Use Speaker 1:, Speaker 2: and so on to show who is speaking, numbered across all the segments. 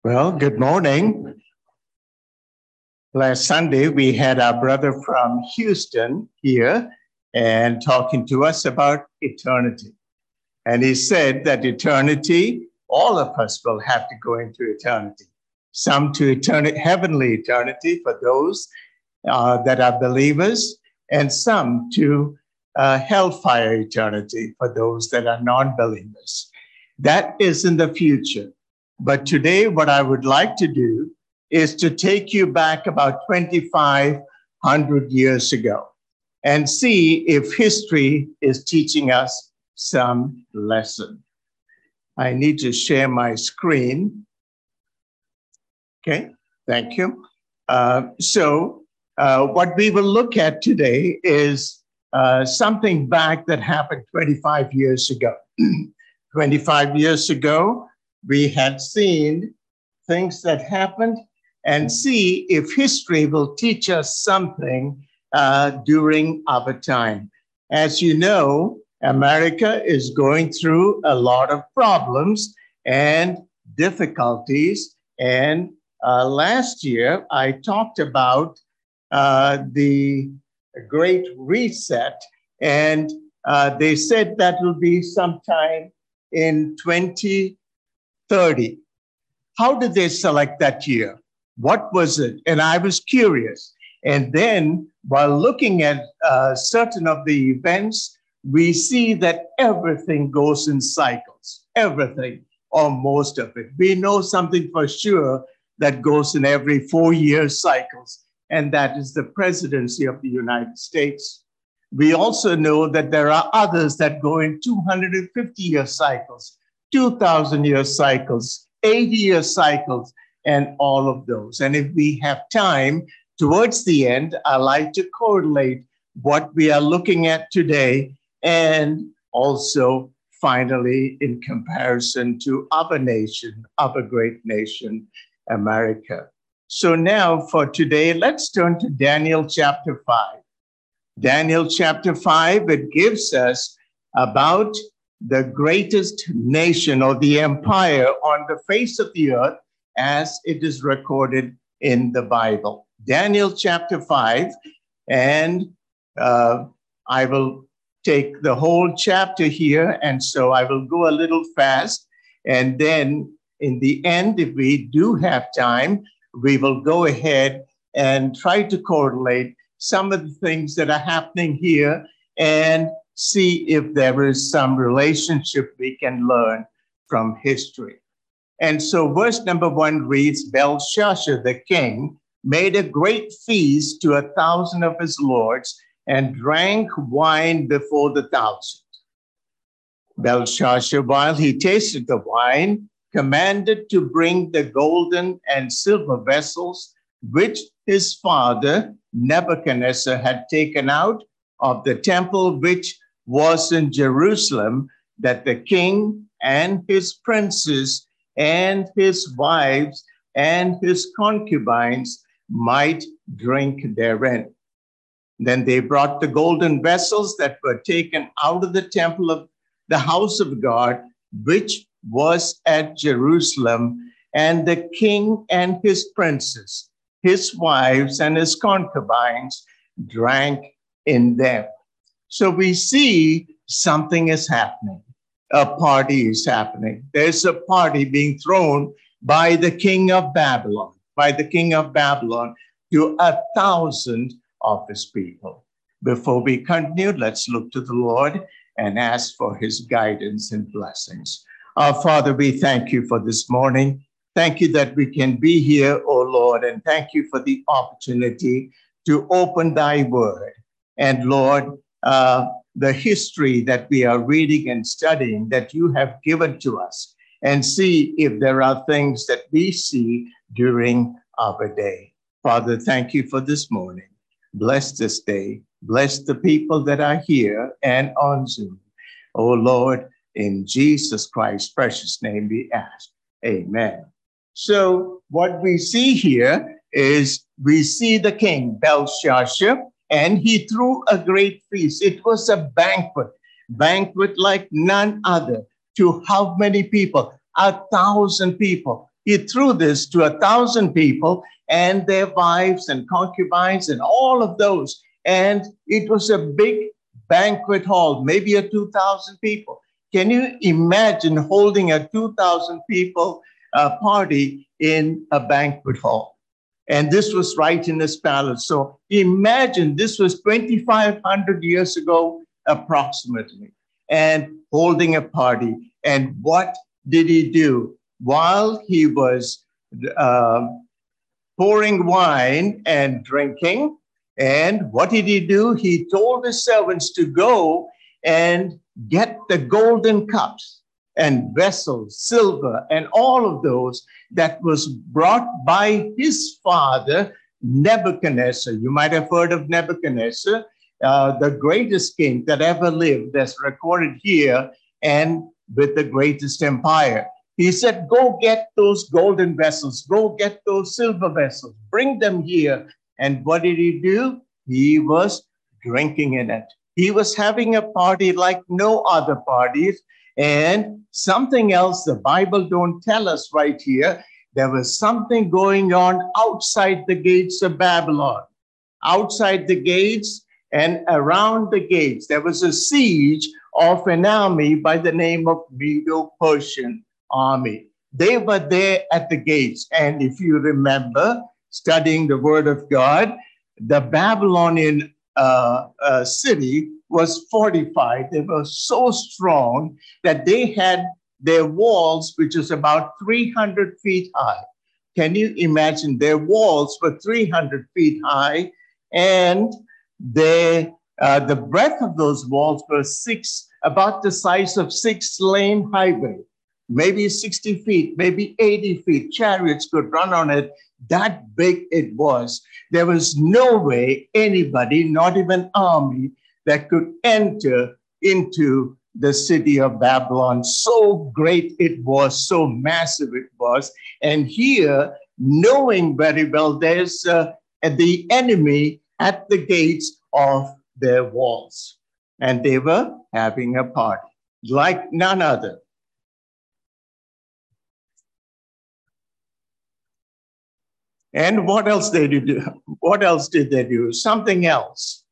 Speaker 1: Well, good morning. Last Sunday, we had our brother from Houston here and talking to us about eternity. And he said that eternity, all of us will have to go into eternity. Some to eternity, heavenly eternity for those that are believers, and some to hellfire eternity for those that are non-believers. That is in the future. But today, what I would like to do is to take you back about 2,500 years ago and see if history is teaching us some lesson. I need to share my screen. Okay, thank you. What we will look at today is something back that happened 25 years ago. 25 years ago, we had seen things that happened and see if history will teach us something during our time. As you know, America is going through a lot of problems and difficulties. And last year, I talked about the Great Reset, and they said that will be sometime in 2030. How did they select that year? What was it? And I was curious. And then while looking at certain of the events, we see that everything goes in cycles, everything, or most of it. We know something for sure that goes in every 4-year cycles, and that is the presidency of the United States. We also know that there are others that go in 250-year cycles, 2,000-year cycles, 80-year cycles, and all of those. And if we have time, towards the end, I like to correlate what we are looking at today and also finally in comparison to our nation, our great nation, America. So now for today, let's turn to Daniel chapter 5. Daniel chapter 5, it gives us about the greatest nation or the empire on the face of the earth as it is recorded in the Bible. Daniel chapter 5, and I will take the whole chapter here, and so I will go a little fast, and then in the end, if we do have time, we will go ahead and try to correlate some of the things that are happening here and see if there is some relationship we can learn from history. And so verse number 1 reads, Belshazzar the king made a great feast to 1,000 of his lords and drank wine before the 1,000. Belshazzar, while he tasted the wine, commanded to bring the golden and silver vessels which his father Nebuchadnezzar had taken out of the temple which was in Jerusalem, that the king and his princes and his wives and his concubines might drink therein. Then they brought the golden vessels that were taken out of the temple of the house of God, which was at Jerusalem, and the king and his princes, his wives and his concubines drank in them. So we see something is happening. A party is happening. There's a party being thrown by the king of Babylon, to 1,000 of his people. Before we continue, let's look to the Lord and ask for his guidance and blessings. Our Father, we thank you for this morning. Thank you that we can be here, O Lord, and thank you for the opportunity to open thy word. And Lord, the history that we are reading and studying that you have given to us, and see if there are things that we see during our day. Father, thank you for this morning. Bless this day. Bless the people that are here and on Zoom. Oh Lord, in Jesus Christ's precious name we ask. Amen. So what we see here is we see the king Belshazzar, and he threw a great feast. It was a banquet like none other. To how many people? 1,000 people. He threw this to 1,000 people and their wives and concubines and all of those. And it was a big banquet hall, maybe a 2,000 people. Can you imagine holding a 2,000 people party in a banquet hall? And this was right in his palace. So imagine this was 2,500 years ago, approximately, and holding a party. And what did he do? While he was pouring wine and drinking, and what did he do? He told his servants to go and get the golden cups and vessels, silver, and all of those that was brought by his father, Nebuchadnezzar. You might have heard of Nebuchadnezzar, the greatest king that ever lived, that's recorded here, and with the greatest empire. He said, go get those golden vessels, go get those silver vessels, bring them here. And what did he do? He was drinking in it. He was having a party like no other parties. And something else the Bible don't tell us right here, there was something going on outside the gates of Babylon. Outside the gates and around the gates, there was a siege of an army by the name of Medo-Persian army. They were there at the gates. And if you remember studying the word of God, the Babylonian city was fortified. They were so strong that they had their walls, which is about 300 feet high. Can you imagine? Their walls were 300 feet high, and the breadth of those walls was about the size of 6-lane highway, maybe 60 feet, maybe 80 feet. Chariots could run on it. That big it was. There was no way anybody, not even army, that could enter into the city of Babylon. So great it was, so massive it was. And here, knowing very well there's the enemy at the gates of their walls. And they were having a party like none other. And what else did they do? What else did they do? Something else.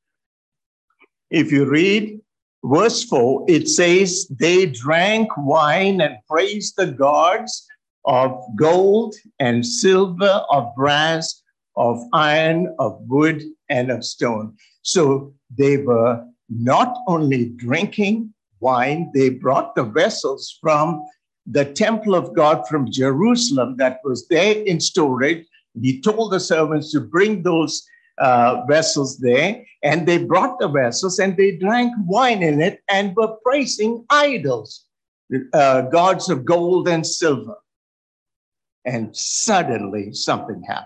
Speaker 1: If you read verse 4, it says, they drank wine and praised the gods of gold and silver, of brass, of iron, of wood, and of stone. So they were not only drinking wine, they brought the vessels from the temple of God from Jerusalem that was there in storage. He told the servants to bring those vessels there, and they brought the vessels and they drank wine in it and were praising idols, gods of gold and silver. And suddenly something happened.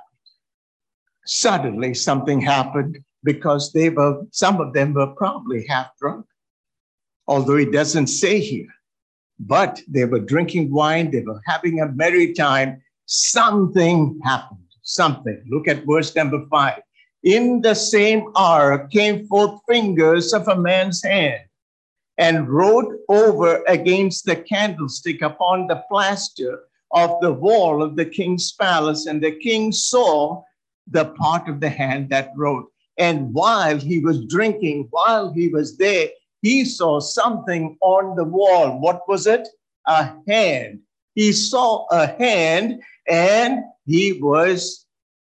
Speaker 1: Suddenly something happened because some of them were probably half drunk, although it doesn't say here. But they were drinking wine, they were having a merry time. Something happened. Something. Look at verse number 5. In the same hour came forth fingers of a man's hand and wrote over against the candlestick upon the plaster of the wall of the king's palace. And the king saw the part of the hand that wrote. And while he was drinking, while he was there, he saw something on the wall. What was it? A hand. He saw a hand, and he was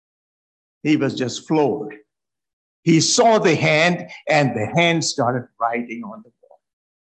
Speaker 1: just floored. He saw the hand, and the hand started writing on the wall.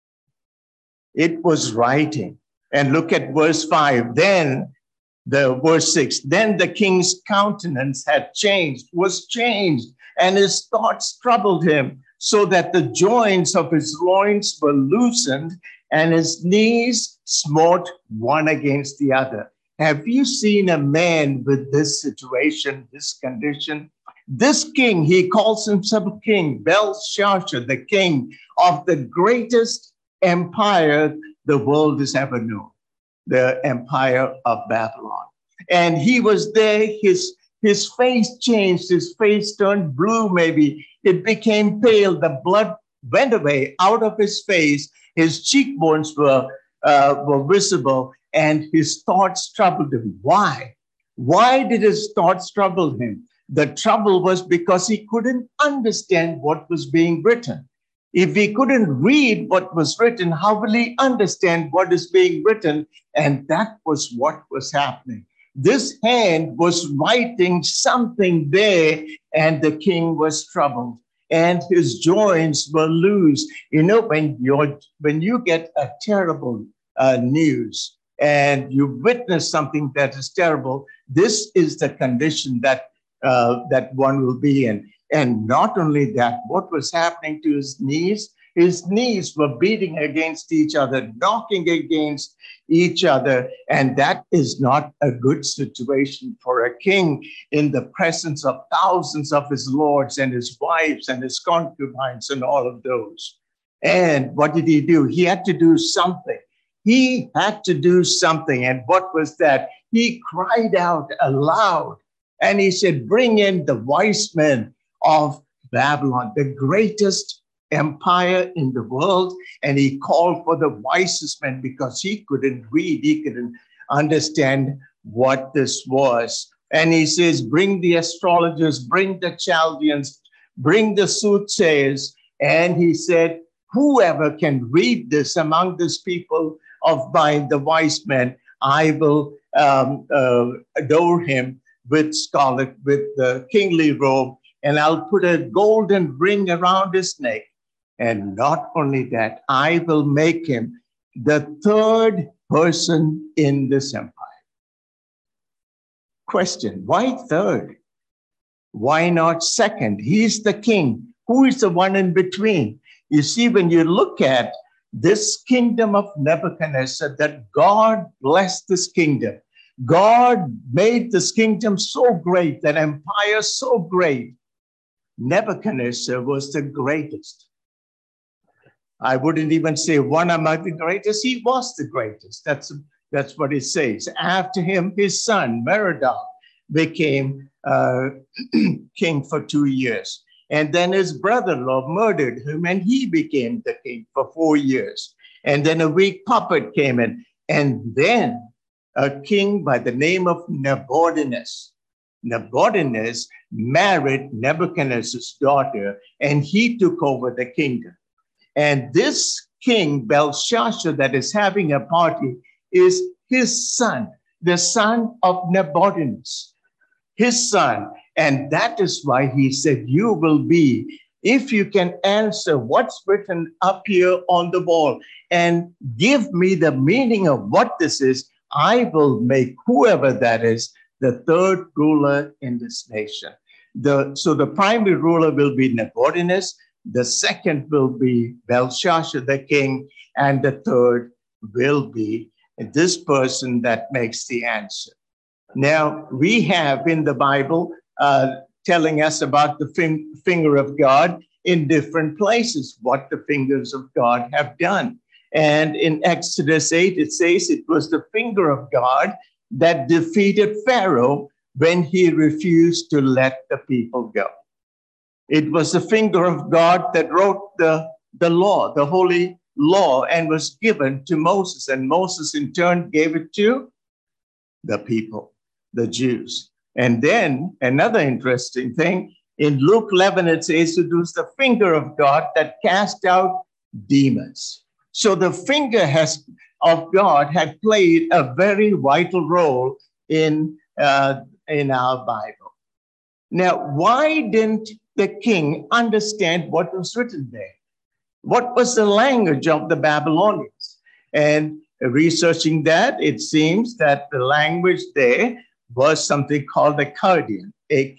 Speaker 1: It was writing. And look at verse 5. Then, verse 6, then the king's countenance was changed, and his thoughts troubled him, so that the joints of his loins were loosened, and his knees smote one against the other. Have you seen a man with this situation, this condition? This king, he calls himself king, Belshazzar, the king of the greatest empire the world has ever known, the empire of Babylon. And he was there, his face changed, his face turned blue maybe. It became pale, the blood went away out of his face. His cheekbones were visible, and his thoughts troubled him. Why? Why did his thoughts trouble him? The trouble was because he couldn't understand what was being written. If he couldn't read what was written, how will he understand what is being written? And that was what was happening. This hand was writing something there, and the king was troubled, and his joints were loose. You know, when you get a terrible news and you witness something that is terrible, this is the condition that one will be in. And not only that, what was happening to his knees were beating against each other, knocking against each other. And that is not a good situation for a king in the presence of thousands of his lords and his wives and his concubines and all of those. And what did he do? He had to do something. He had to do something. And what was that? He cried out aloud and he said, bring in the wise men of Babylon, the greatest empire in the world. And he called for the wisest men because he couldn't read, he couldn't understand what this was. And he says, bring the astrologers, bring the Chaldeans, bring the soothsayers. And he said, whoever can read this among this people of mine, the wise men, I will adore him with scarlet, with the kingly robe, and I'll put a golden ring around his neck. And not only that, I will make him the third person in this empire. Question, why third? Why not second? He's the king. Who is the one in between? You see, when you look at this kingdom of Nebuchadnezzar, that God blessed this kingdom. God made this kingdom so great, that empire so great. Nebuchadnezzar was the greatest. I wouldn't even say one among the greatest. He was the greatest. That's what it says. After him, his son, Merodach, became king for 2 years. And then his brother-in-law murdered him, and he became the king for 4 years. And then a weak puppet came in. And then a king by the name of Nabonidus. Nabonidus married Nebuchadnezzar's daughter, and he took over the kingdom. And this king, Belshazzar, that is having a party, is his son, the son of Nabonidus, his son. And that is why he said, you will be, if you can answer what's written up here on the wall and give me the meaning of what this is, I will make whoever that is the third ruler in this nation. So the primary ruler will be Nabonidus, the second will be Belshazzar, the king, and the third will be this person that makes the answer. Now, we have in the Bible telling us about the finger of God in different places, what the fingers of God have done. And in Exodus 8, it says it was the finger of God that defeated Pharaoh when he refused to let the people go. It was the finger of God that wrote the law, the holy law, and was given to Moses. And Moses in turn gave it to the people, the Jews. And then another interesting thing, in Luke 11, it says it was the finger of God that cast out demons. So the finger of God had played a very vital role in our Bible. Now, why didn't the king understand what was written there? What was the language of the Babylonians? And researching that, it seems that the language there was something called Akkadian,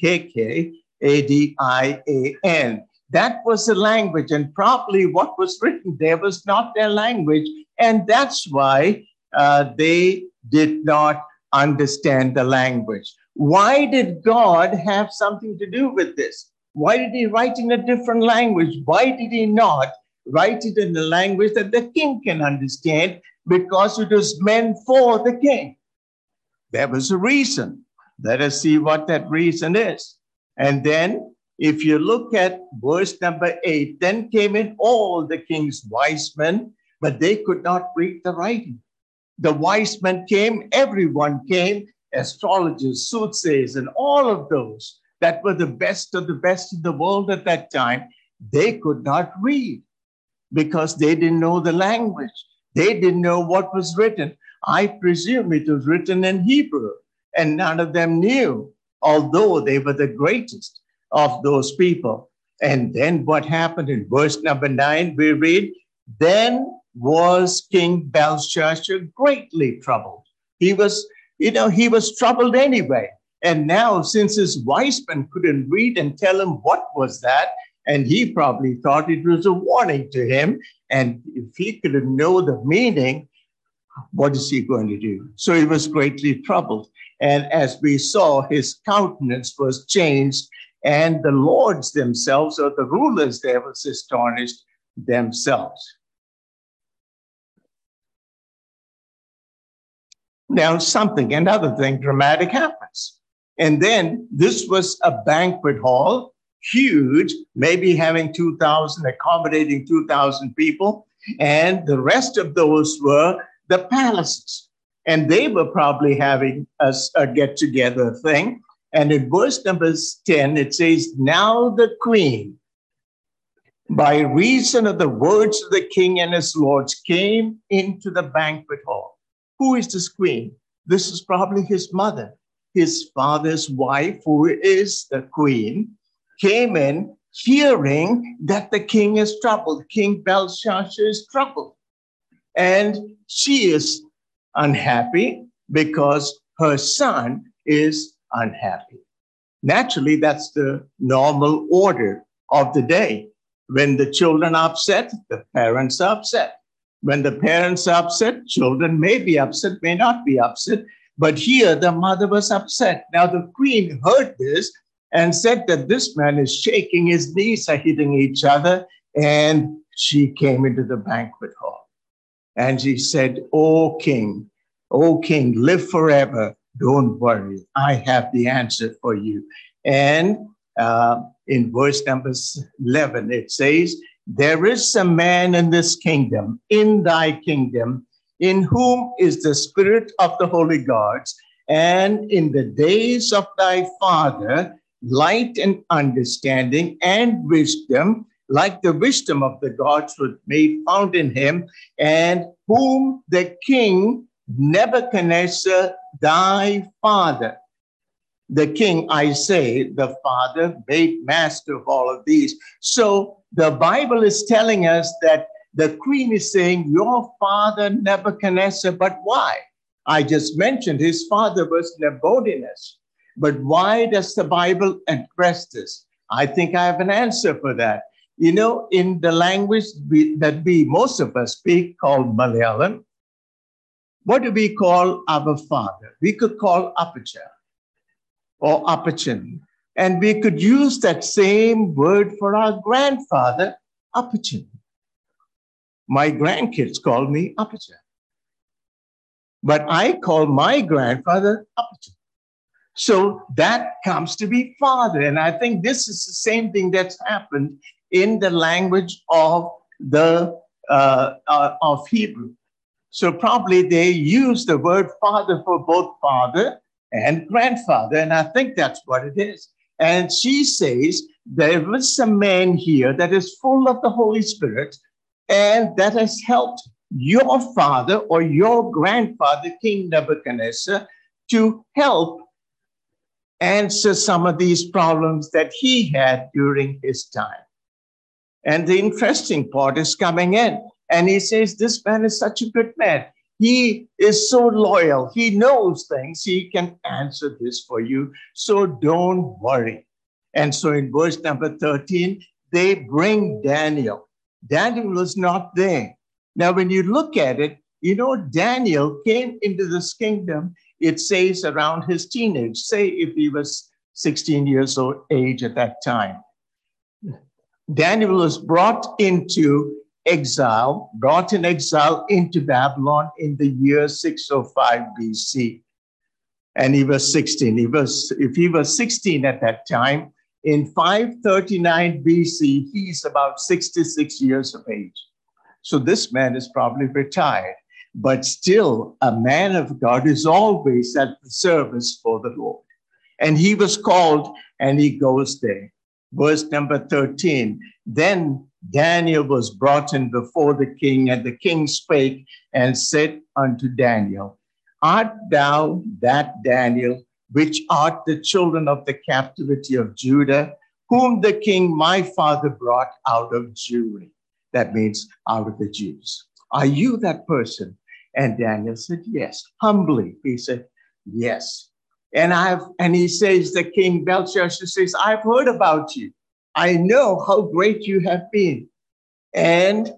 Speaker 1: Akkadian. That was the language, and probably what was written there was not their language, and that's why they did not understand the language. Why did God have something to do with this? Why did he write in a different language? Why did he not write it in the language that the king can understand? Because it was meant for the king. There was a reason. Let us see what that reason is. And then if you look at verse number 8, then came in all the king's wise men, but they could not read the writing. The wise men came, everyone came, astrologers, soothsayers, and all of those that were the best of the best in the world at that time. They could not read because they didn't know the language. They didn't know what was written. I presume it was written in Hebrew, and none of them knew, although they were the greatest of those people. And then what happened in verse number 9, we read, then was King Belshazzar greatly troubled. He was troubled anyway. And now, since his wise men couldn't read and tell him what was that, and he probably thought it was a warning to him, and if he couldn't know the meaning, what is he going to do? So he was greatly troubled. And as we saw, his countenance was changed, and the lords themselves, or the rulers there, was astonished themselves. Now another thing dramatic happens. And then this was a banquet hall, huge, maybe having 2,000, accommodating 2,000 people. And the rest of those were the palaces. And they were probably having a get-together thing. And in verse number 10, it says, now the queen, by reason of the words of the king and his lords, came into the banquet hall. Who is this queen? This is probably his mother. His father's wife, who is the queen, came in hearing that the king is troubled. King Belshazzar is troubled. And she is unhappy because her son is unhappy. Naturally, that's the normal order of the day. When the children are upset, the parents are upset. When the parents are upset, children may be upset, may not be upset. But here, the mother was upset. Now, the queen heard this and said that this man is shaking, his knees are hitting each other. And she came into the banquet hall. And she said, O king, live forever. Don't worry. I have the answer for you. And in verse number 11, it says, there is a man in this kingdom, in thy kingdom, in whom is the spirit of the holy gods. And in the days of thy father, light and understanding and wisdom, like the wisdom of the gods was made found in him, and whom the king Nebuchadnezzar, thy father. The king, I say, the father, made master of all of these. So the Bible is telling us that the queen is saying, your father Nebuchadnezzar, but why? I just mentioned his father was Nebuchadnezzar. But why does the Bible address this? I think I have an answer for that. You know, in the language that most of us speak, called Malayalam, what do we call our father? We could call Apacha or Apachan. And we could use that same word for our grandfather, Apachan. My grandkids call me Apacha. But I call my grandfather Apachan. So that comes to be father. And I think this is the same thing that's happened in the language of of Hebrew. So probably they use the word father for both father and grandfather. And I think that's what it is. And she says, there was a man here that is full of the Holy Spirit, and that has helped your father or your grandfather, King Nebuchadnezzar, to help answer some of these problems that he had during his time. And the interesting part is coming in. And he says, this man is such a good man. He is so loyal. He knows things. He can answer this for you. So don't worry. And so in verse number 13, they bring Daniel. Daniel was not there. Now, when you look at it, you know, Daniel came into this kingdom, it says, around his teenage, say if he was 16 years of age at that time. Daniel was brought in exile into Babylon in the year 605 BC. And he was 16. If he was 16 at that time, in 539 BC, he's about 66 years of age. So this man is probably retired. but still a man of God is always at the service for the Lord. And he was called, and he goes there. Verse number 13, then Daniel was brought in before the king, and the king spake and said unto Daniel, art thou that Daniel, which art the children of the captivity of Judah, whom the king my father brought out of Jewry? That means out of the Jews. Are you that person? And Daniel said, yes. Humbly, he said, yes. And he says, the king Belshazzar says, I've heard about you. I know how great you have been. And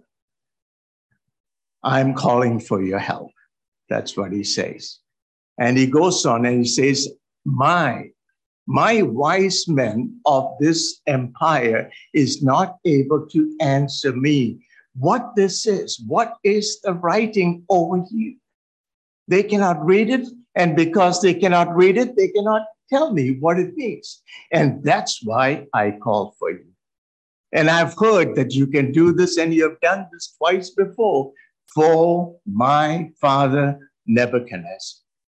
Speaker 1: I'm calling for your help. That's what he says. And he goes on and he says, my wise men of this empire is not able to answer me what this is. What is the writing over here? They cannot read it. And because they cannot read it, they cannot tell me what it means. And that's why I call for you. And I've heard that you can do this, and you have done this twice before for my father Nebuchadnezzar.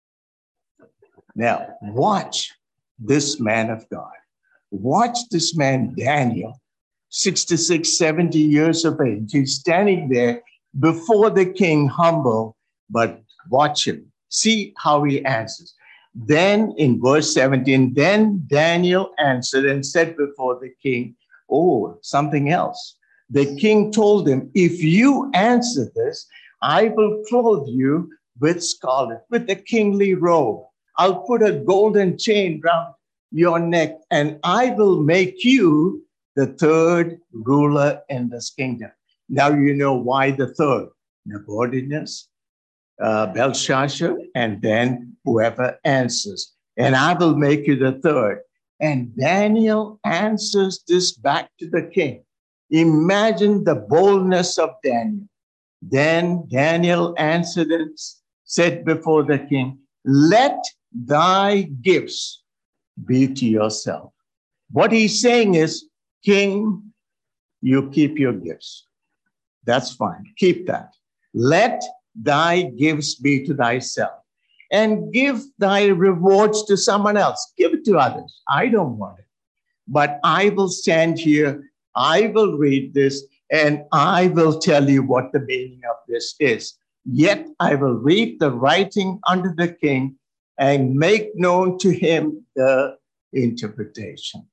Speaker 1: Now, watch this man of God. Watch this man, Daniel, 66, 70 years of age. He's standing there before the king, humble, but watch him. See how he answers. Then in verse 17, then Daniel answered and said before the king, oh, something else. The king told him, if you answer this, I will clothe you with scarlet, with a kingly robe. I'll put a golden chain round your neck, and I will make you the third ruler in this kingdom. Now you know why the third. Nebuchadnezzar, Belshazzar, and then whoever answers. And I will make you the third. And Daniel answers this back to the king. Imagine the boldness of Daniel. Then Daniel answered and said before the king, let thy gifts be to yourself. What he's saying is, king, you keep your gifts. That's fine. Keep that. Let thy gifts be to thyself, and give thy rewards to someone else. Give it to others. I don't want it. But I will stand here, I will read this, and I will tell you what the meaning of this is. Yet I will read the writing unto the king and make known to him the interpretation.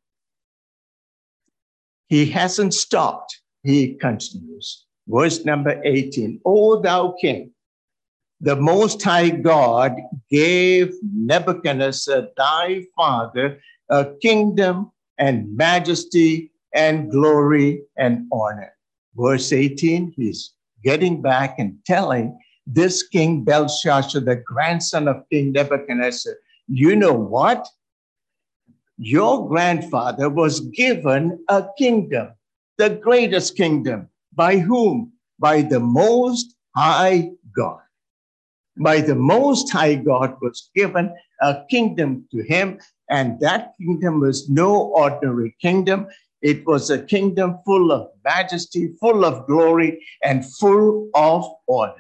Speaker 1: He hasn't stopped. He continues. Verse number 18, O thou king, the Most High God gave Nebuchadnezzar thy father a kingdom and majesty and glory and honor. Verse 18, he's getting back and telling this King Belshazzar, the grandson of King Nebuchadnezzar, you know what? Your grandfather was given a kingdom, the greatest kingdom. By whom? By the Most High God. By the Most High God was given a kingdom to him, and that kingdom was no ordinary kingdom. It was a kingdom full of majesty, full of glory, and full of order.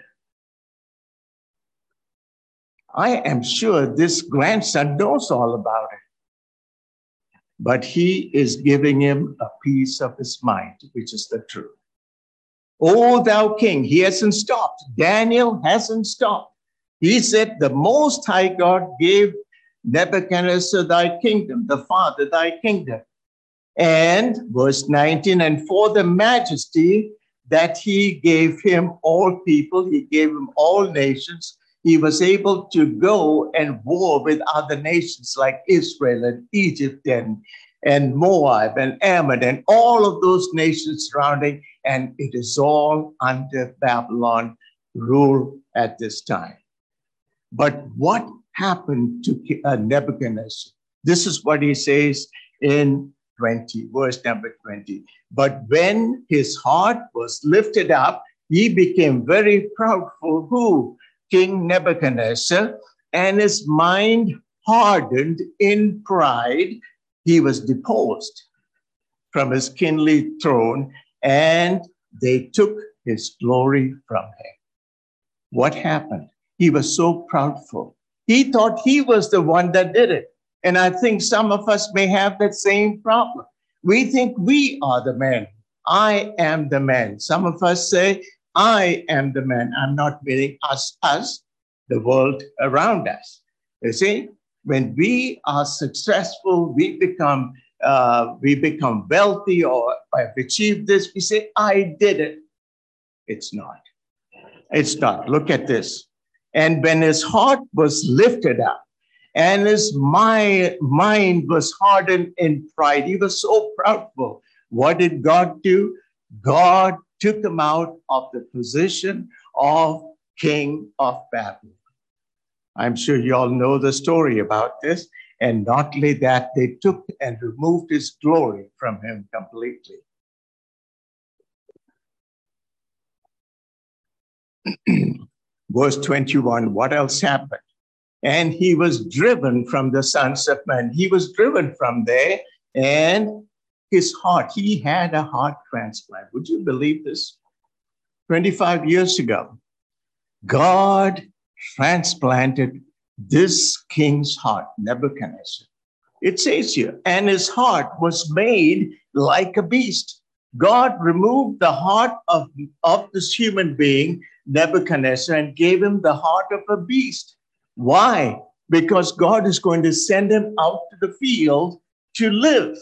Speaker 1: I am sure this grandson knows all about it, but he is giving him a piece of his mind, which is the truth. O thou king, he hasn't stopped. Daniel hasn't stopped. He said, the Most High God gave Nebuchadnezzar thy kingdom, the Father thy kingdom. And verse 19, and for the majesty that he gave him all people, he gave him all nations, he was able to go and war with other nations like Israel and Egypt and Moab and Ammon and all of those nations surrounding. And it is all under Babylon rule at this time. But what happened to Nebuchadnezzar? This is what he says in verse number 20. But when his heart was lifted up, he became very proudful. Who? King Nebuchadnezzar. And his mind hardened in pride. He was deposed from his kingly throne, and they took his glory from him. What happened? He was so proudful. He thought he was the one that did it. And I think some of us may have that same problem. We think we are the man. I am the man. Some of us say, I am the man. I'm not meaning us, the world around us. You see, when we are successful, we become wealthy, or have achieved this. We say, I did it. It's not. It's not. Look at this. And when his heart was lifted up and his mind was hardened in pride, he was so proudful. What did God do? God took him out of the position of king of Babylon. I'm sure you all know the story about this. And not only that, they took and removed his glory from him completely. Verse 21, what else happened? And he was driven from the sons of men. He was driven from there, and his heart, he had a heart transplant. Would you believe this? 25 years ago, God transplanted this king's heart, Nebuchadnezzar. It says here, and his heart was made like a beast. God removed the heart of this human being, Nebuchadnezzar, and gave him the heart of a beast. Why? Because God is going to send him out to the field to live.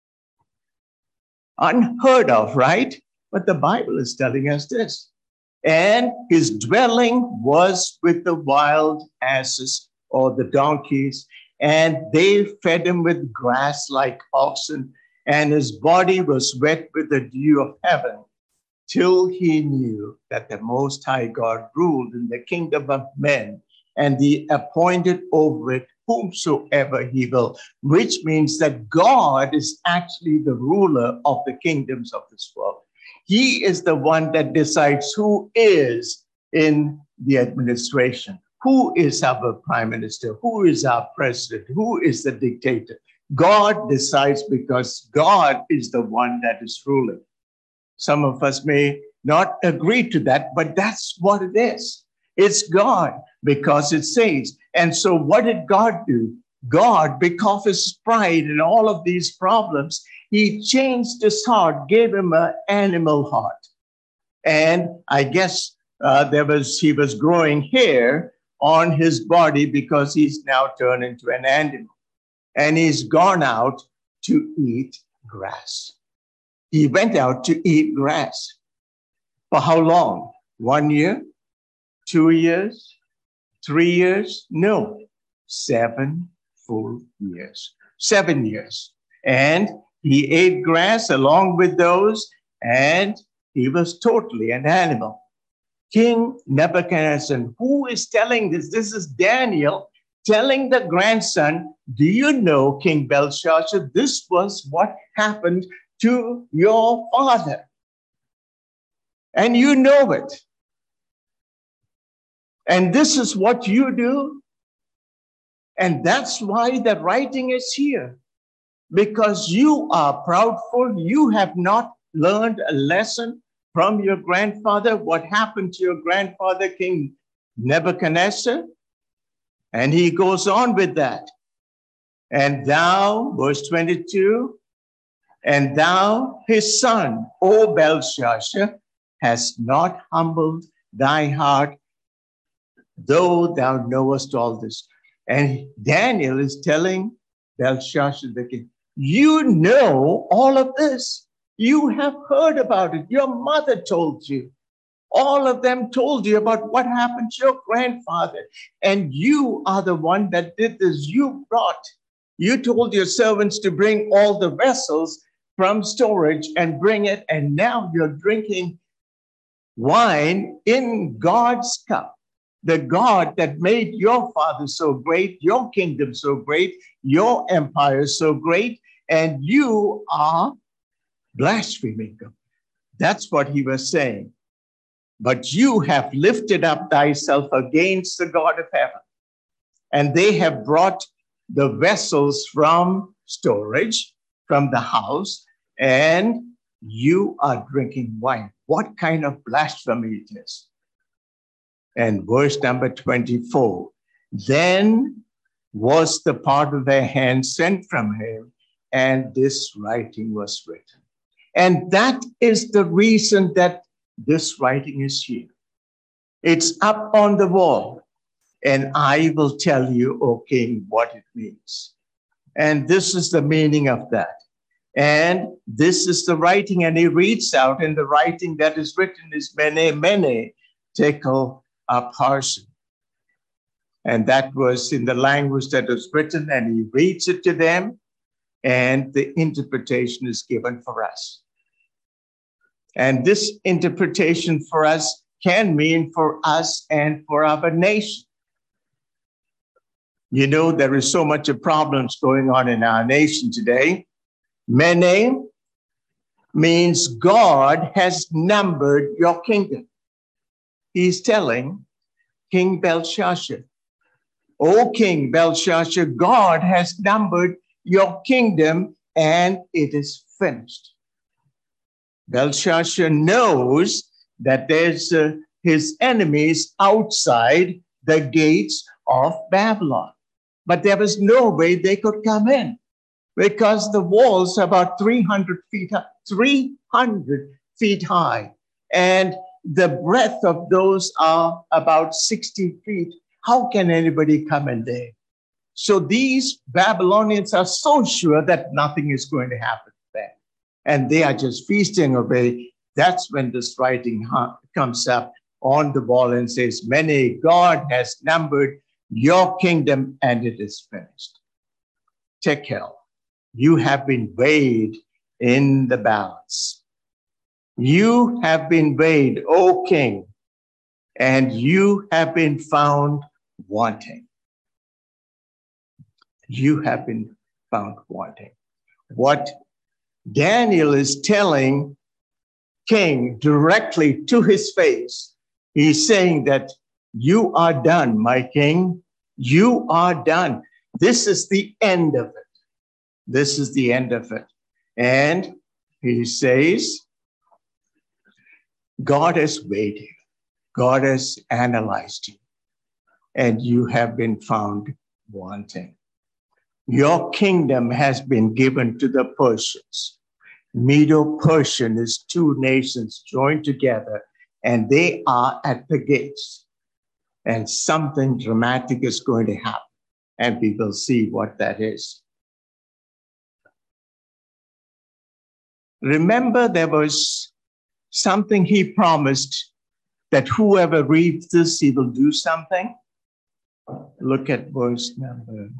Speaker 1: Unheard of, right? But the Bible is telling us this. And his dwelling was with the wild asses, or the donkeys, and they fed him with grass like oxen, and his body was wet with the dew of heaven, till he knew that the Most High God ruled in the kingdom of men, and he appointed over it whomsoever he will, which means that God is actually the ruler of the kingdoms of this world. He is the one that decides who is in the administration, who is our prime minister, who is our president, who is the dictator. God decides because God is the one that is ruling. Some of us may not agree to that, but that's what it is. It's God, because it says. And so what did God do? God, because of his pride and all of these problems, he changed his heart, gave him an animal heart. And I guess he was growing hair on his body because he's now turned into an animal. And he's gone out to eat grass. He went out to eat grass. For how long? 1 year? 2 years? 3 years? No, 7 full years. 7 years. And he ate grass along with those, and he was totally an animal. King Nebuchadnezzar, who is telling this? This is Daniel telling the grandson, do you know, King Belshazzar, this was what happened to your father. And you know it. And this is what you do. And that's why the writing is here. Because you are proudful. You have not learned a lesson from your grandfather. What happened to your grandfather, King Nebuchadnezzar? And he goes on with that. And thou, verse 22, and thou, his son, O Belshazzar, hast not humbled thy heart, though thou knowest all this. And Daniel is telling Belshazzar the king, you know all of this. You have heard about it. Your mother told you. All of them told you about what happened to your grandfather. And you are the one that did this. You told your servants to bring all the vessels from storage and bring it. And now you're drinking wine in God's cup. The God that made your father so great, your kingdom so great, your empire so great, and you are blaspheming him. That's what he was saying. But you have lifted up thyself against the God of heaven. And they have brought the vessels from storage, from the house, and you are drinking wine. What kind of blasphemy it is? And verse number 24, then was the part of their hand sent from him, and this writing was written. And that is the reason that this writing is here. It's up on the wall, and I will tell you, O king, what it means. And this is the meaning of that. And this is the writing, and he reads out, and the writing that is written is Mene, Mene, Tekel, Upharsin. And that was in the language that was written, and he reads it to them, and the interpretation is given for us. And this interpretation for us can mean for us and for our nation. You know, there is so much of problems going on in our nation today. Mene means God has numbered your kingdom. He's telling King Belshazzar, O King Belshazzar, God has numbered your kingdom and it is finished. Belshazzar knows that there's his enemies outside the gates of Babylon. But there was no way they could come in because the walls are about 300 feet high. And the breadth of those are about 60 feet. How can anybody come in there? So these Babylonians are so sure that nothing is going to happen to them. And they are just feasting away. That's when this writing comes up on the wall and says, Mene, God has numbered your kingdom and it is finished. Tekel, you have been weighed in the balance. You have been weighed, O king, and you have been found wanting. You have been found wanting. What Daniel is telling King directly to his face, he's saying that you are done, my king. You are done. This is the end of it. This is the end of it. And he says, God has weighed you. God has analyzed you. And you have been found wanting. Your kingdom has been given to the Persians. Medo-Persian is two nations joined together, and they are at the gates. And something dramatic is going to happen, and we will see what that is. Remember, there was something he promised that whoever reads this, he will do something. Look at verse number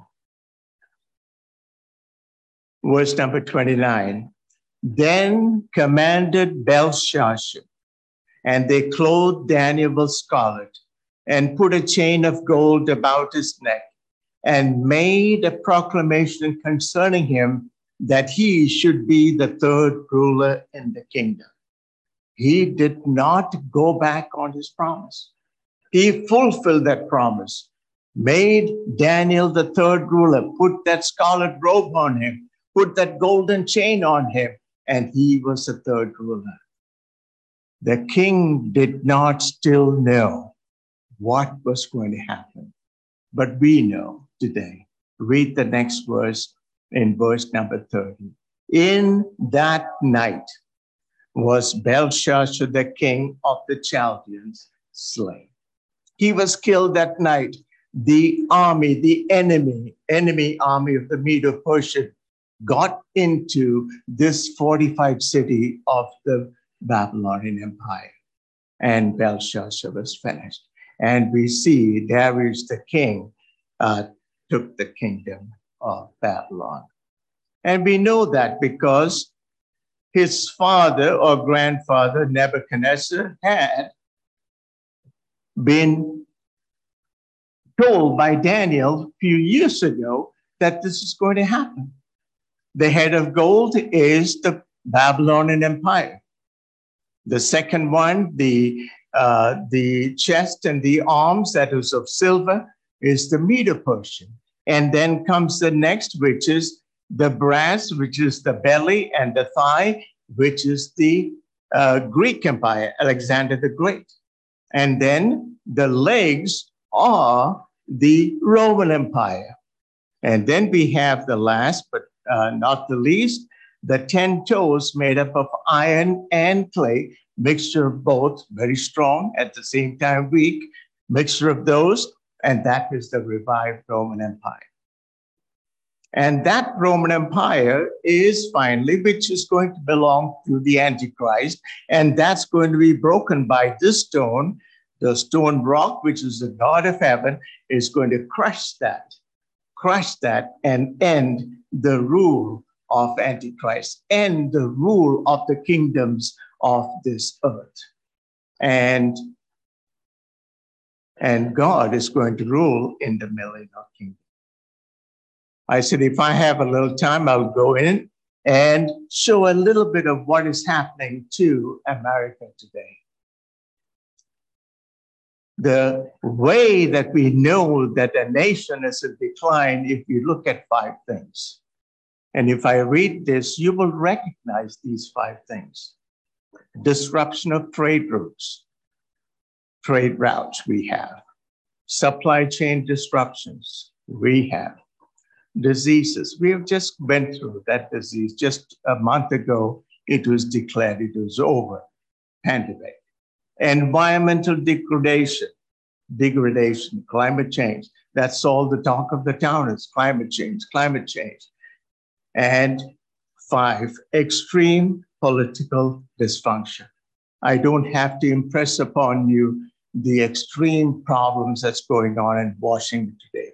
Speaker 1: 29. Then commanded Belshazzar, and they clothed Daniel with scarlet, and put a chain of gold about his neck, and made a proclamation concerning him that he should be the third ruler in the kingdom. He did not go back on his promise. He fulfilled that promise, made Daniel the third ruler, put that scarlet robe on him, put that golden chain on him, and he was the third ruler. The king did not still know what was going to happen, but we know today. Read the next verse in verse number 30. In that night was Belshazzar, the king of the Chaldeans, slain. He was killed that night. The army, the enemy army of the Medo-Persian got into this fortified city of the Babylonian Empire, and Belshazzar was finished. And we see Darius the king took the kingdom of Babylon. And we know that because his father or grandfather, Nebuchadnezzar, had been told by Daniel a few years ago that this is going to happen. The head of gold is the Babylonian Empire. The second one, the chest and the arms that is of silver, is the Medo-Persian. And then comes the next, which is the brass, which is the belly, and the thigh, which is the Greek Empire, Alexander the Great. And then the legs are the Roman Empire. And then we have the last, but not the least, the 10 toes made up of iron and clay, mixture of both, very strong, at the same time weak, mixture of those, and that is the revived Roman Empire. And that Roman Empire is finally, which is going to belong to the Antichrist, and that's going to be broken by this stone. The stone rock, which is the God of heaven, is going to crush that, and end the rule of Antichrist, end the rule of the kingdoms of this earth. And God is going to rule in the millennial kingdom. I said, if I have a little time, I'll go in and show a little bit of what is happening to America today. The way that we know that a nation is in decline, if you look at 5 things. And if I read this, you will recognize these 5 things. Disruption of trade routes we have. Supply chain disruptions, we have. Diseases, we have just went through that disease. Just a month ago, it was declared it was over, pandemic. Environmental degradation, climate change. That's all the talk of the town is climate change. And 5, extreme political dysfunction. I don't have to impress upon you the extreme problems that's going on in Washington today.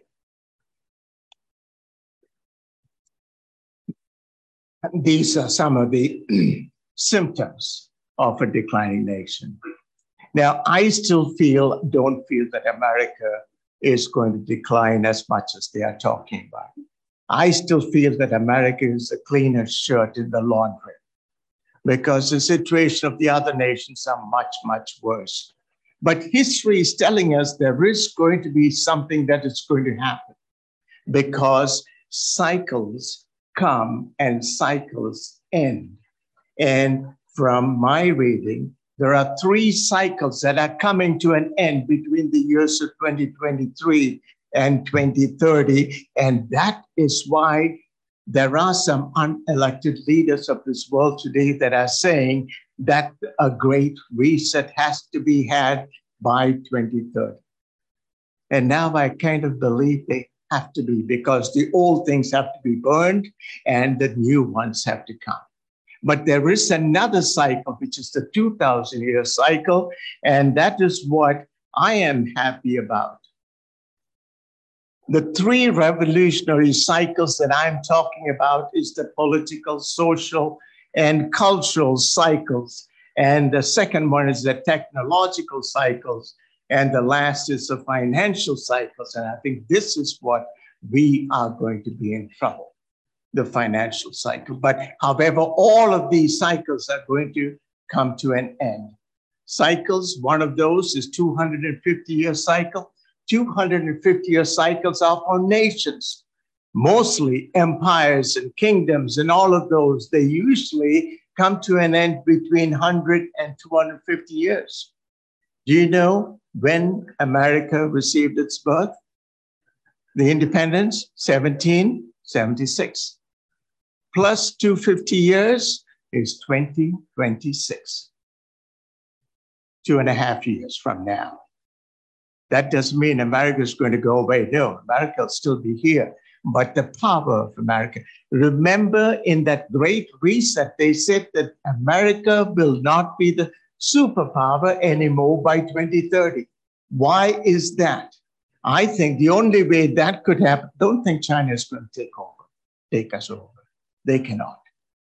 Speaker 1: These are some of the symptoms of a declining nation. Now, I don't feel that America is going to decline as much as they are talking about. I still feel that America is the cleanest shirt in the laundry because the situation of the other nations are much, much worse. But history is telling us there is going to be something that is going to happen because cycles come and cycles end. And from my reading, there are 3 cycles that are coming to an end between the years of 2023 and 2030. And that is why there are some unelected leaders of this world today that are saying that a great reset has to be had by 2030. And now I kind of believe they have to be, because the old things have to be burned and the new ones have to come. But there is another cycle, which is the 2,000-year cycle, and that is what I am happy about. The 3 revolutionary cycles that I'm talking about is the political, social, and cultural cycles. And the second one is the technological cycles. And the last is the financial cycles. And I think this is what we are going to be in trouble, the financial cycle. But however, all of these cycles are going to come to an end. Cycles, one of those is 250-year cycle. 250-year cycles are for nations, mostly empires and kingdoms, and all of those, they usually come to an end between 100 and 250 years. Do you know when America received its birth? The independence, 1776. Plus 250 years is 2026. 2.5 years from now. That doesn't mean America is going to go away. No, America will still be here. But the power of America. Remember, in that great reset, they said that America will not be the superpower anymore by 2030. Why is that? I think the only way that could happen, don't think China is going to take us over. They cannot.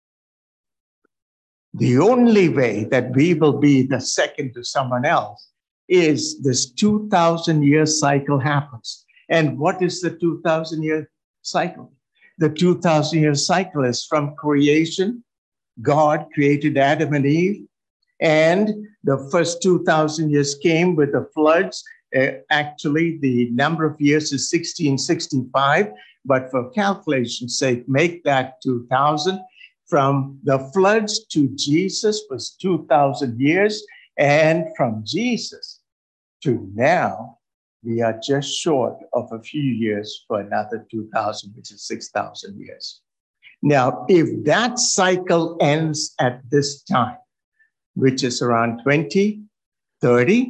Speaker 1: The only way that we will be the second to someone else is this 2,000-year cycle happens. And what is the 2,000-year cycle? The 2,000-year cycle is from creation. God created Adam and Eve. And the first 2,000 years came with the floods. Actually, the number of years is 1665. But for calculation's sake, make that 2,000. From the floods to Jesus was 2,000 years. And from Jesus to now, we are just short of a few years for another 2000, which is 6,000 years. Now, if that cycle ends at this time, which is around 2030,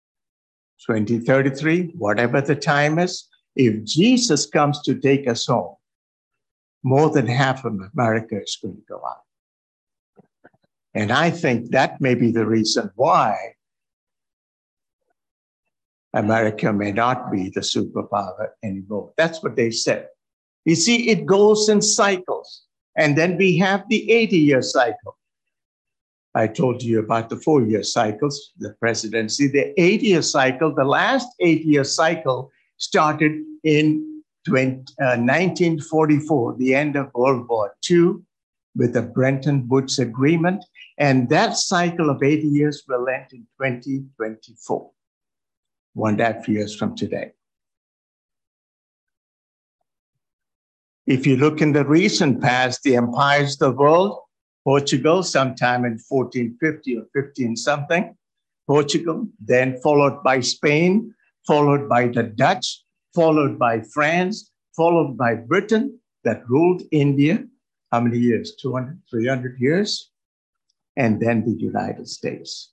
Speaker 1: 2033, whatever the time is, if Jesus comes to take us home, more than half of America is going to go out. And I think that may be the reason why America may not be the superpower anymore. That's what they said. You see, it goes in cycles. And then we have the 80-year cycle. I told you about the 4-year cycles, the presidency. The 8-year cycle, the last 8-year cycle started in 1944, the end of World War II, with the Bretton Woods Agreement. And that cycle of 80 years will end in 2024, 1.5 years from today. If you look in the recent past, the empires of the world, Portugal, sometime in 1450 or 15 something, Portugal, then followed by Spain, followed by the Dutch, followed by France, followed by Britain that ruled India. How many years? 200, 300 years? And then the United States.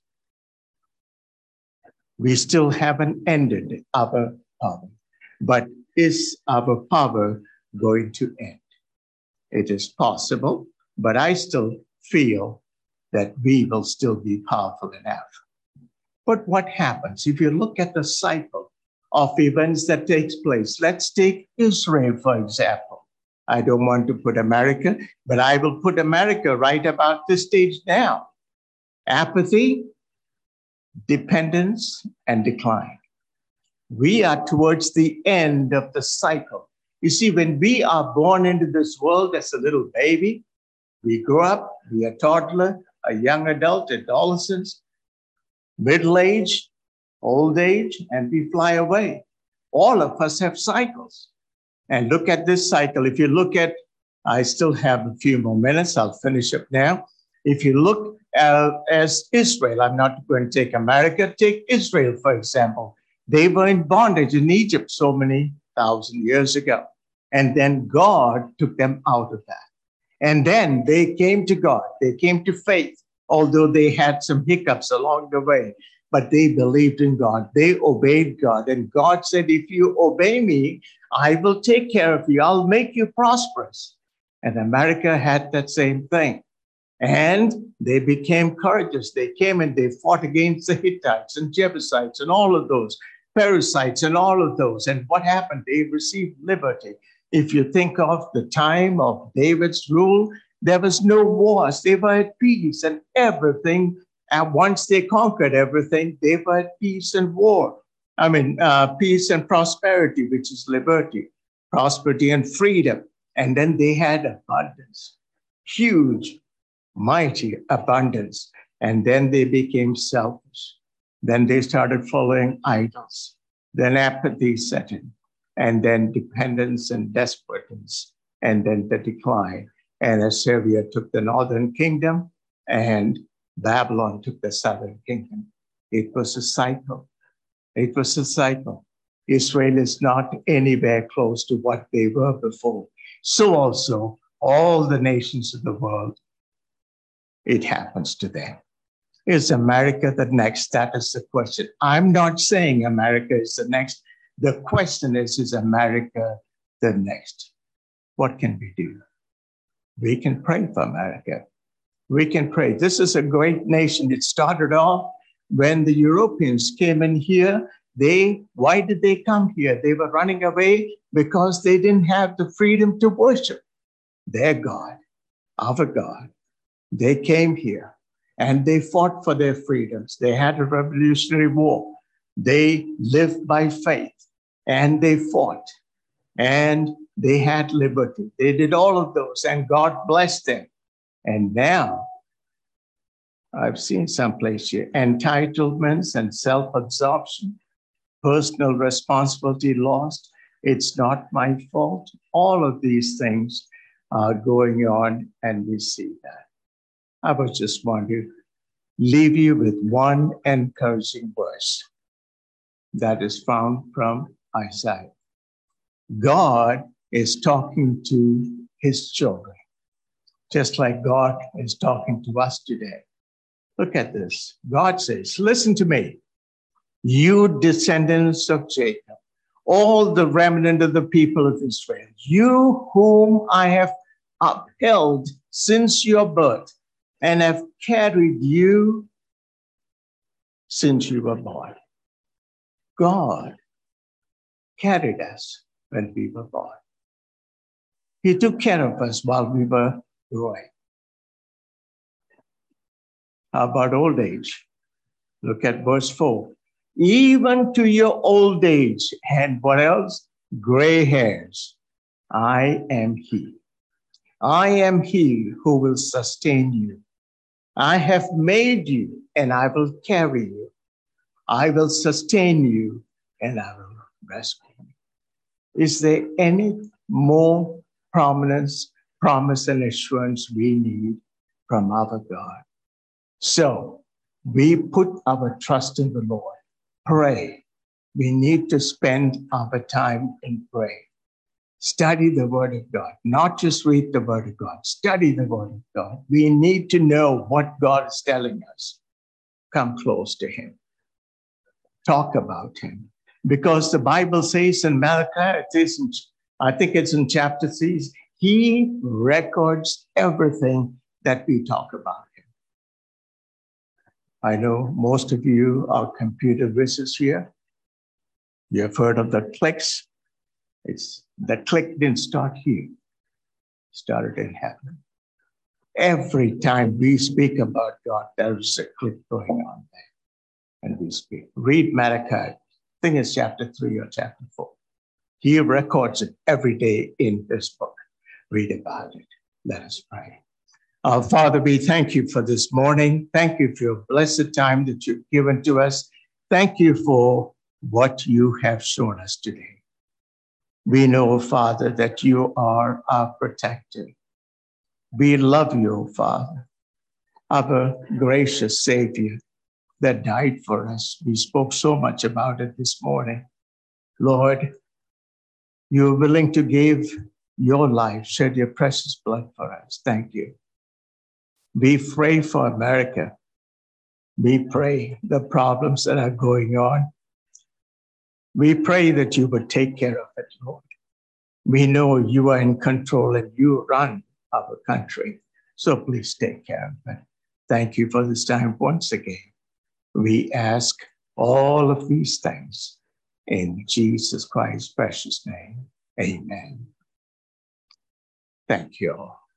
Speaker 1: We still haven't ended our power, but is our power going to end? It is possible, but I still feel that we will still be powerful enough. But what happens if you look at the cycle of events that takes place? Let's take Israel, for example. I don't want to put America, but I will put America right about this stage now. Apathy, dependence, and decline. We are towards the end of the cycle. You see, when we are born into this world as a little baby, we grow up, be a toddler, a young adult, adolescence, middle age, old age, and we fly away. All of us have cycles. And look at this cycle. If you look at, I still have a few more minutes, I'll finish up now. If you look as Israel, I'm not going to take America, take Israel, for example. They were in bondage in Egypt so many thousand years ago. And then God took them out of that. And then they came to God. They came to faith, although they had some hiccups along the way. But they believed in God. They obeyed God. And God said, if you obey me, I will take care of you. I'll make you prosperous. And America had that same thing. And they became courageous. They came and they fought against the Hittites and Jebusites and all of those, Perizzites and all of those. And what happened? They received liberty. If you think of the time of David's rule, there was no wars. They were at peace and everything. And once they conquered everything, they were at peace and war. Peace and prosperity, which is liberty, prosperity and freedom. And then they had abundance, huge, mighty abundance. And then they became selfish. Then they started following idols. Then apathy set in. And then dependence and desperateness. And then the decline. And Assyria took the northern kingdom and Babylon took the southern kingdom. It was a cycle. It was a cycle. Israel is not anywhere close to what they were before. So also, all the nations of the world, it happens to them. Is America the next? That is the question. I'm not saying America is the next. The question is America the next? What can we do? We can pray for America. We can pray. This is a great nation. It started off when the Europeans came in here. Why did they come here? They were running away because they didn't have the freedom to worship their God, our God. They came here and they fought for their freedoms. They had a revolutionary war. They lived by faith and they fought and they had liberty. They did all of those and God blessed them. And now I've seen someplace here, entitlements and self-absorption, personal responsibility lost. It's not my fault. All of these things are going on and we see that. I would just want to leave you with one encouraging verse. that is found from Isaiah. God is talking to his children, just like God is talking to us today. Look at this. God says, listen to me, you descendants of Jacob, all the remnant of the people of Israel, you whom I have upheld since your birth and have carried you since you were born. God carried us when we were born. He took care of us while we were growing. How about old age? Look at verse 4. Even to your old age, and what else? Gray hairs. I am he. I am he who will sustain you. I have made you, and I will carry you. I will sustain you, and I will rescue you. Is there any more promise and assurance we need from our God? So we put our trust in the Lord. Pray. We need to spend our time in prayer. Study the Word of God, not just read the Word of God. Study the Word of God. We need to know what God is telling us. Come close to him. Talk about him. Because the Bible says in Malachi, I think it's in chapter 3, he records everything that we talk about him. I know most of you are computer whizzes here. You have heard of the clicks. The click didn't start here. It started in heaven. Every time we speak about God, there is a click going on there. And we speak. Read Malachi. I think it's chapter 3 or chapter 4. He records it every day in this book. Read about it. Let us pray. Our Father, we thank you for this morning. Thank you for your blessed time that you've given to us. Thank you for what you have shown us today. We know, Father, that you are our protector. We love you, Father, our gracious Savior that died for us. We spoke so much about it this morning. Lord, you're willing to give your life, shed your precious blood for us. Thank you. We pray for America. We pray the problems that are going on. We pray that you would take care of it, Lord. We know you are in control and you run our country. So please take care of it. Thank you for this time once again. We ask all of these things in Jesus Christ's precious name. Amen. Thank you all.